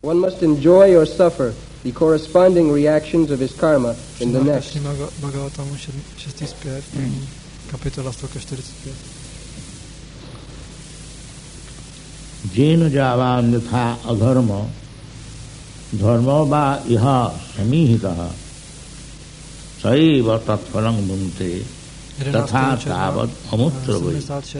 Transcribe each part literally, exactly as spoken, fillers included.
One must enjoy or suffer the corresponding reactions of his karma in the next. Bhagavatamu šestý zpěv, kapitola sto čtyřicet pět. Jena javanyatha adharma dharma va iha samihita saiva tatphalang bhunte tatha tavat amutra vai.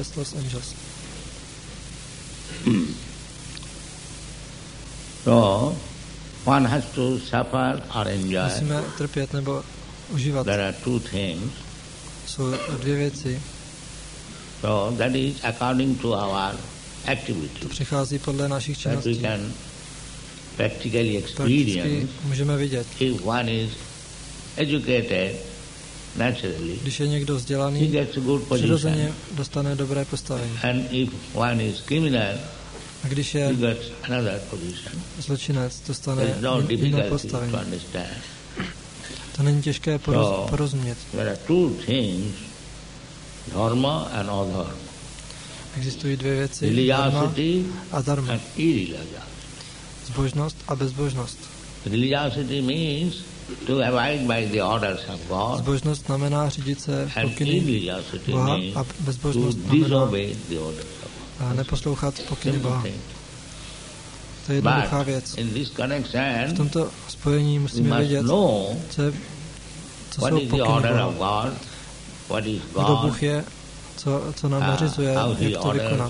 So one has to suffer or enjoy. Musíme trpět nebo užívat. There are two things. Jsou dvě věci. So that is according to our activity. To přichází podle našich činností. That we can practically experience. Můžeme vidět. If one is educated naturally, když je někdo vzdělaný, he gets a good position. Přirozeně dostane dobré postavení. And if one is criminal, a když je zločinec, dostane jiné postavení. To není těžké poroz, so, porozumět. There are two things, dharma and adharma. Existují dvě věci, dharma a dharma. Zbožnost a bezbožnost. Religiosity means to abide by the orders of God. Zbožnost znamená řídit se pokyny Boha a bezbožnost znamená a neposlouchat pokyny Boha. To je jednoduchá věc. V tomto spojení musíme vědět, co, je, co jsou pokyny Boha, kdo Bůh je, co, co nám nařizuje, jak to vykonat.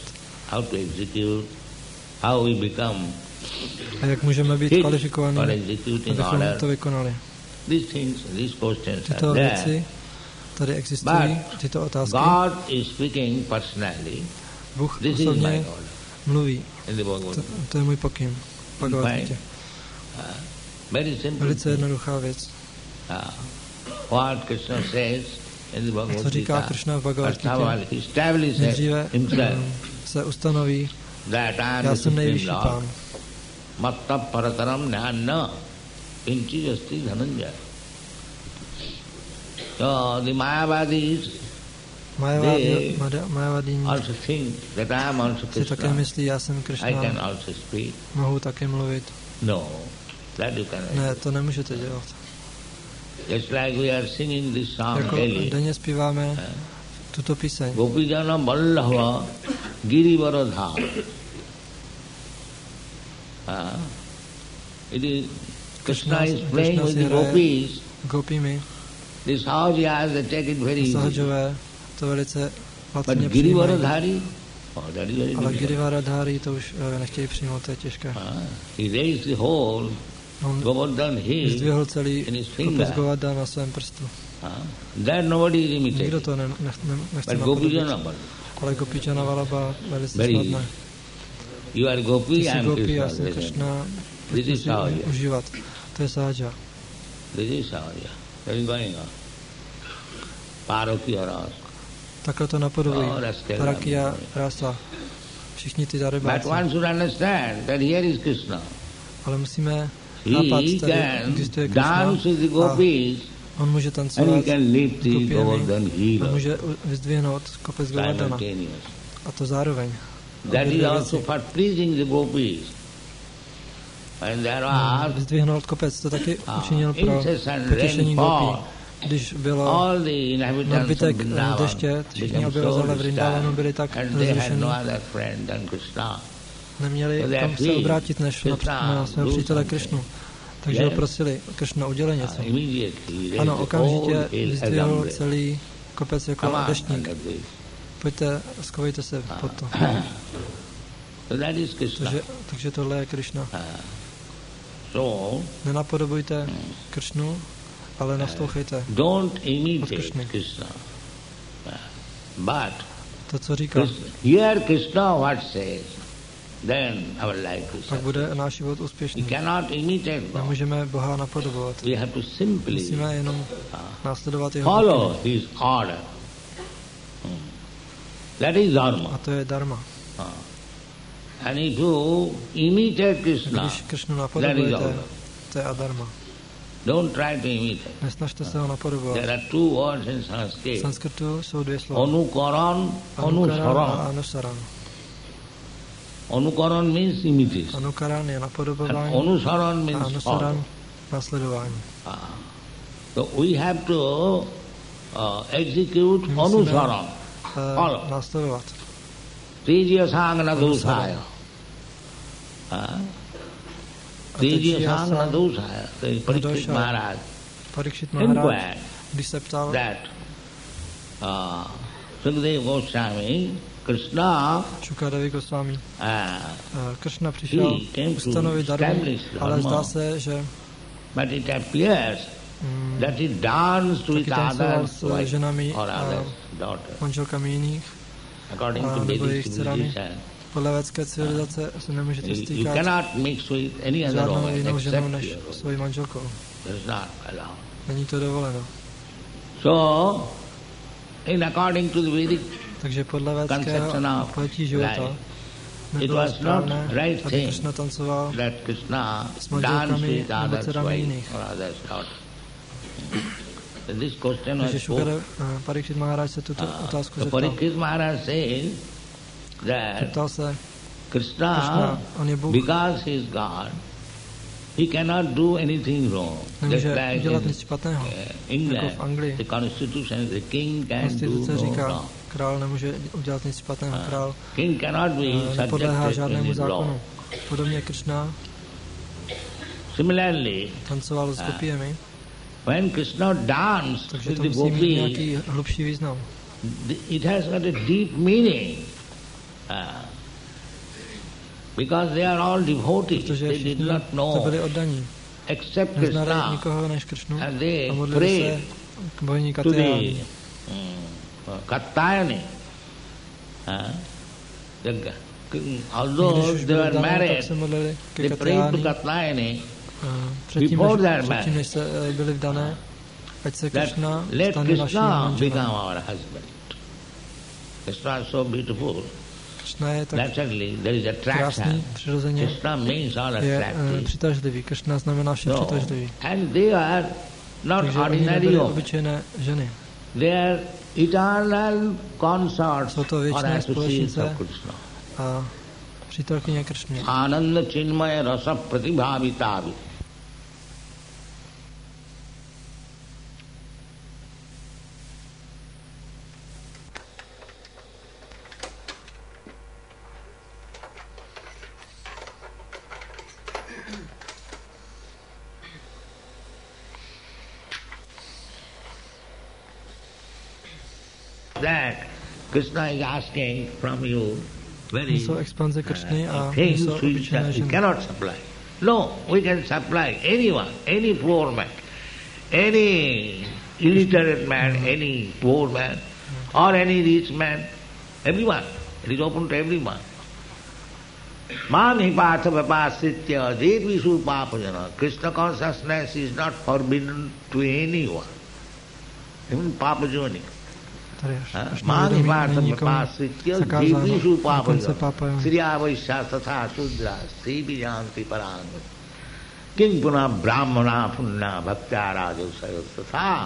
A jak můžeme být kvalifikovaní, abychom to vykonali. Tyto věci tady existují, tyto otázky. Bůh osobně mluví. To, to je můj pokyn. Bhagavad-gita. Velice jednoduchá věc. Co říká Krishna v Bhagavad-gitě? Nejdříve se ustanoví, já jsem nejvyšší pán. Matta parataram jnana pinchi asti dhananjaya. So the Mayavadis, they also think that I am also Krishna. Myslí, já jsem Krishna. I can also speak. Mohu také mluvit. No, that you cannot. Ne, to nemůžete dělat. Just like we are singing this song jako daily. Denně zpíváme uh, tuto píseň. Gopijana ballava girivara. Uh, it is Krishna is playing with the gopis. Gopimi. The sahajiyas, they take it very easy. Sahajové to velice But Girivaradhari, oh, that is very ale Girivaradhari to už uh, nechtějí přijmout, to je těžké. Uh, he raised the whole Govardhan hill vyzdvihl celý in his finger. kopec Govardhan na svém prstu. Uh, that nobody is imitating. Nikdo to ne, ne, ne, nechce napodobit. Ale Gopijana Vallabha velice snadné. You are Gopi, I am Gopi, já jsem Krishna. This is Sahaja. Užívat. To je Sahaja. This is Sahaja. That is going on. Parakya rasa. Takhle to napodobují. Parakya rasa. Všichni ty darebáci. But one should understand that here is Krishna. Ale musíme chápat, tady existuje Krishna. Dance with the gopis. On může tancovat and he can lift the Govardhan hill. On může vyzdvihnout kopec Govardhana. A to zároveň. That is also for pleasing the gopis. And there are vyzdvihnout kopec, to taky učinil pro potěšení gopí. Když bylo nadbytek deště, všichni obyvatelé Vrindavanu byli tak rozrušení, neměli kam se obrátit než na, na svého přítele Krishnu. Takže ho prosili, Krishna, udělej něco. Ano, okamžitě vyzdvihl celý kopec jako deštník. Pojďte, schovejte se pod to. Takže, takže tohle je Krishna. Nenapodobujte Krishnu, ale naslouchejte od Krishny. To, co říká. Hear Krishna what says, then our life is pak bude náš život úspěšný. Nemůžeme Boha napodobovat. Musíme jenom následovat jeho follow his order. That is dharma. A to je dharma. Uh. And if you imitate Krishna, když Krishnu napodobujete, to je adharma. Don't try to imitate. Nesnažte se ho napodobovat. There are two words in Sanskrit. V Sanskritu jsou dvě slova. Anukaran, anusaran. A anusaran. Anukaran means imitation. Anukaran je napodobování. Anusaran means anusaran následování. Ah. So we have to uh, execute anusaran. Uh, následovat. Trijya sangana dosaya. Trijya sangana dosaya. Parikshit Maharaj. Parikshit Maharaj, když se ptal, that uh, Sukadeva Goswami, Krishna, Šukadevi Goswami, uh, uh, Krishna přišel ustanovit dharmu, ale zdá se, že but it appears mm, that he danced with others s ženami or a others' daughters. manželkami jiných, According a to nebo jejich Vedic dcerami. civilization, Podle védské civilizace se nemůžete you, you stýkat cannot mix with any other žádnou woman jinou ženou except než your woman. svojí manželkou. That's not allowed. Není to dovoleno. So, in according to the Vedic Takže podle védského conception pojetí of života life, it nebylo was not správné, right aby thing Krishna tancoval that Krishna s danced manželkami with nebo others' dcerami wives jiných. or others' daughters. So this question Takže was Šukadev, posed. uh, Parikshit Maharaj se tuto Uh, otázku so zeptal. Parikshit Maharaj says that Zeptal se, Krishna, Krishna, on je Bůh, because he is God, he cannot do anything wrong. Just nemůže like udělat in nic špatného. uh, Jako England, v Anglii. the constitution, the king can do Konstituce no říká, wrong. král nemůže udělat nic špatného. Král King cannot be uh, nepodléhá subjected to žádnému any law. zákonu. Podobně Krishna Similarly, tancoval s gopiemi, when Krishna danced takže with to the musí mít gopis, nějaký hlubší význam. the- it has got a deep meaning. Uh, because they are all devotees, Protože they did všichni not to know byli oddaní. except Neznali Krishna, nikoho než Krishnu and they a modlili prayed se k bohyni to the Katyáni. um, Katyayani. Uh, the, Když although už they byli were vdané, tak married, se modlili ke they prayed to Katyáni. Katyayani Předtím, before než, their předtím, marriage. než se eh, byli vdané, ať se that Krishna let stane naším Krishna become manželem. our husband. Krishna is so beautiful. Krishna je tak Naturally, there is attraction. krásný, přirozeně Krishna means all je eh, attractive. přitažlivý. Krishna znamená vše No. přitažlivý. And they are not Takže oni ordinary nebyli women. obyčejné ženy. They are eternal consorts Jsou to or věčné associates společnice of Krishna. a přítelkyně Krishny. Ananda chinmaya rasa pratibhavitavi. That Krishna is asking from you very Jsou expanze Krishny a uh, things jsou which obyčejné you ženy. cannot supply. No, we can supply anyone, any poor man, any illiterate man, any poor man, or any rich man, everyone. It is open to everyone. Mani patha vapasitya devisu papajana. Krishna consciousness is not forbidden to anyone, even papajani. Tady až až Mani nevědomí patha není nikomu vapasitya zakázáno, devisu dokonce papajana. pápa Jan. Sriya vaishya tatha sudra sevi janti paranga. King puna brahmana punna bhaktya rajasayo tatha.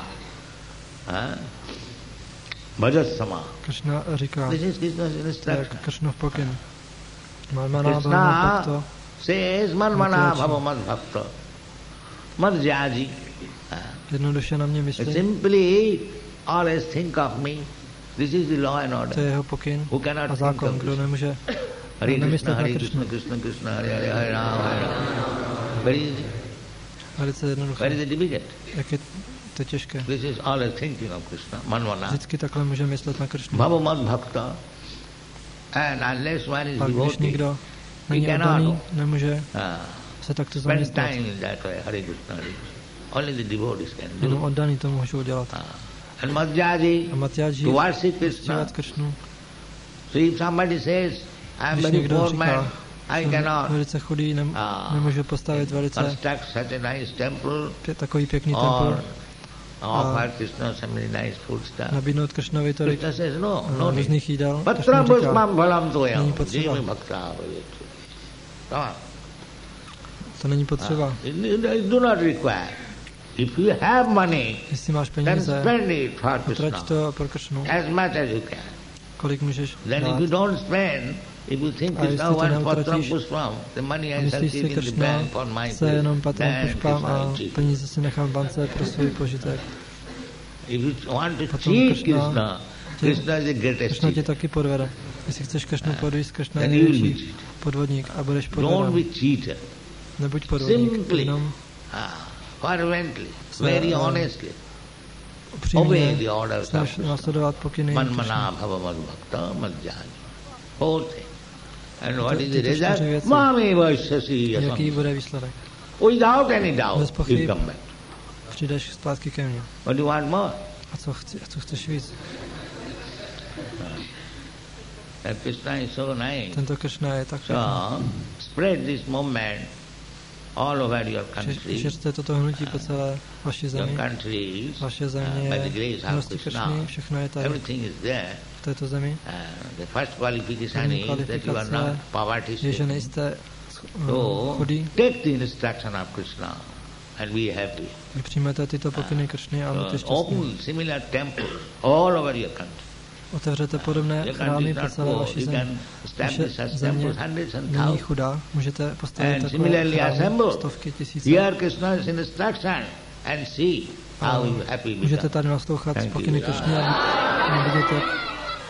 Bhajasama. Krishna říká, This is Krishna's instruction. jak Krishna v pokyn. Marmana Krishna bhava bhakto, says manmana bhava mad bhakta mad jaji. jednoduše na mě myslí, Simply always think of me. This is the law and to order. je jeho pokyn Who cannot a think zákon, of kdo Krishna? nemůže Hare Krishna, nemyslet na Hare Krishnu. Krishna, Krishna Krishna, Hare Hare, Hare Rama, Hare Rama. Very easy. Velice Very jednoduché. difficult. Jak je to těžké. This is always thinking of Krishna, manmana. Vždycky takhle může myslet na Krishnu. Bhava mad bhakta. And unless one is Pak když devotee, nikdo není cannot oddaný, nemůže uh, se takto spend zaměstnat. time in that way. Hare Krishna, Hare Krishna. Only the devotees can Jenom do. oddaný to můžou dělat. Uh, and madhyaji, A Matyáži to worship Krishna. uctívat Krishnu. So if somebody says, I am Když very někdo poor man, říká, I jsem cannot velice chudý, nem, uh, nemůžu postavit velice construct such a nice temple pě- takový pěkný or tempel, offer Krishna some very nice food stuff. nabídnout Krishnovi tolik Krishna says, no, uh, no need. různých jídel. Patra Krishna říká, bhasmam bhalam toyam, není potřeba. jimi bhakta avayatu. Come on. to není potřeba. You do not require. If you have money, Jestli máš then peníze, spend it for potrať Krishna to pro Krishnu, as much as you can. kolik můžeš Then if you dát. don't spend, If you think A jestli Krishna to wants Patram neutratíš Pushpam, the money a I shall myslíš keep si, in the Krishna bank for my chce jenom Patram then Pušpám Krishna a will cheat. peníze si nechám v bance pro svůj požitek. If you want to Potom cheat Krishna, Krishna, Krishna is the greatest Krishna tě cheat. taky podvede. Jestli chceš Krishnu podvíst, Krishna je Then you will be největší cheated. podvodník a budeš Don't podveden. be cheated. Nebuď podvodník, Simply, jenom ah, fervently, Se, very uh, honestly. upřímně Obey the orders of snaž Krishna. následovat pokyny Man Krishny. mana bhava mad bhakta mad jani. Whole thing. And what Ty- is the tyto čtyři result? věci. Mami vaishasi Jaký yasam. bude výsledek? Without any doubt, Bez pochyb. you come back. Přijdeš zpátky ke mně. What do you want more? A co, chci, a co chceš víc? That Krishna is so nice. Tento Krishna je tak pěkný. So, spread this movement all over your country. Šiřte toto hnutí po celé vaší Your zemi. country is, Vaše uh, země by the je grace of milosti Krishna. Krishny, všechno je tady Everything is there. v této zemi. Uh, the first qualification První is that you are kvalifikace not poverty je, že stricken. nejste uh, So, chudí. take the instruction of Krishna and be happy. Vy přijmete tyto pokyny Krishny a buďte So, šťastní. open similar temples all over your country. Otevřete podobné Your chrámy country is po not celé poor. vaší You zemi. can establish Vaše such země temples hundreds and není thousands. chudá, můžete postavit And takové similarly chrámy, assemble. stovky, tisíce. Hear Krishna's instruction and see how you happy Můžete become. tady naslouchat Thank you. pokyny Krishny a, a, vidíte,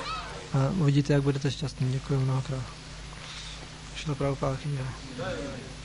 a uvidíte, jak budete šťastní. Děkuji mnohokrát. Šla Prabhupáda.